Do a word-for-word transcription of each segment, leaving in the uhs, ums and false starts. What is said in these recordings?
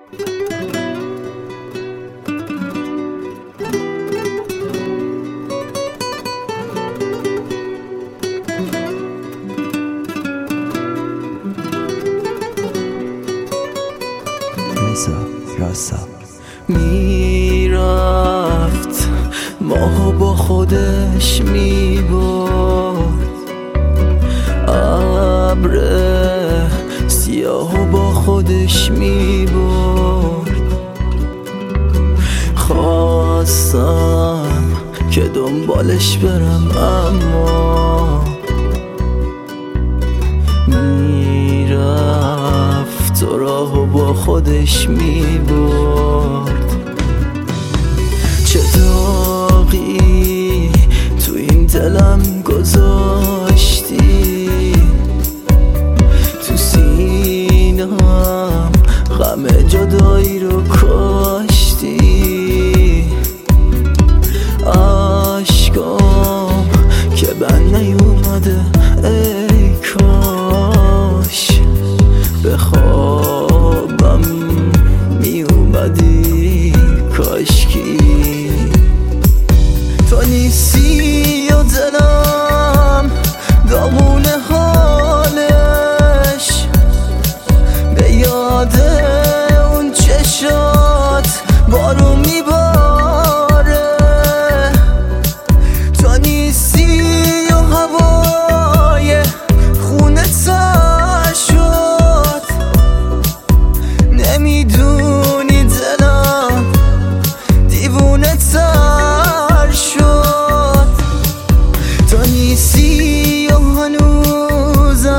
راسا میرفت ماهو با خودش میبرد، ابر سیاهو با خودش میبرد. خواستم که دنبالش برم اما میرفت و راهو با خودش میبرد. چه داغی تو این دلم گذاشتی، تو سینم غم جدایی رو کاشتی. عشقام که بند نیومده ای کاش به خوابم میومدی، کاشکی تو نیستی و دلم داغون حالش، به یاد اون چشات بارون میباره. تو نیستی و هوای خونه تر شد، نمیدونی دلم دیوونه تر شد. تو نیستی و هنوزم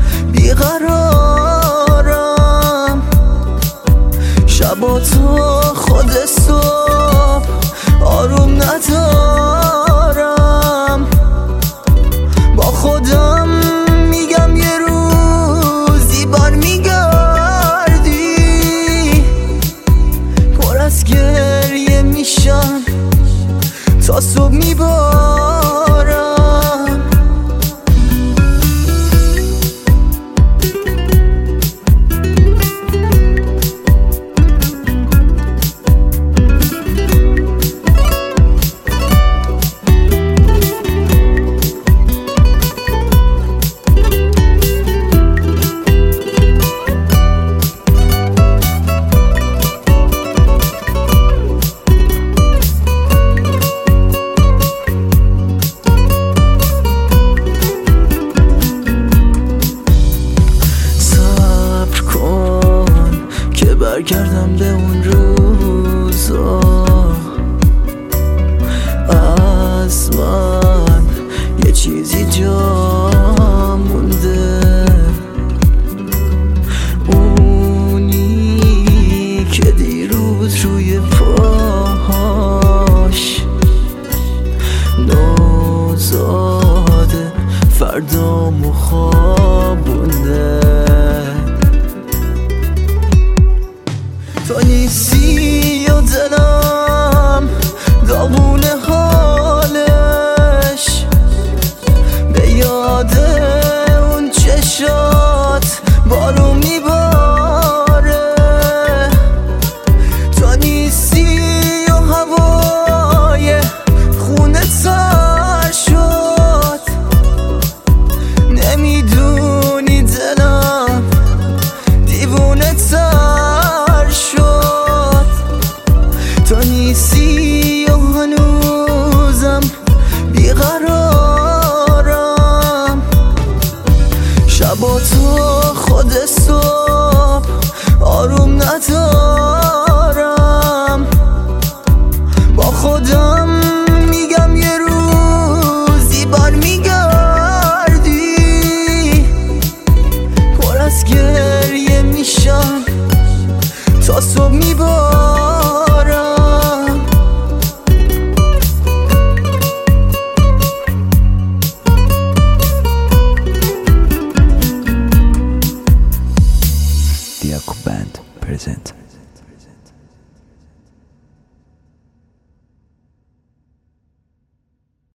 بیقرارم، شبا تا خود صبح آروم ندارم. با خودم میگم یه روزی بر میگردی، پر از گریه میشم تا صبح میبارم. برگردم به اون روزا، از من یه چیزی جا مونده، اونی که دیروز روی پاهاش نوزاده فردا مخوابونده. تو نیستی و دلم داغون حالش، به یاد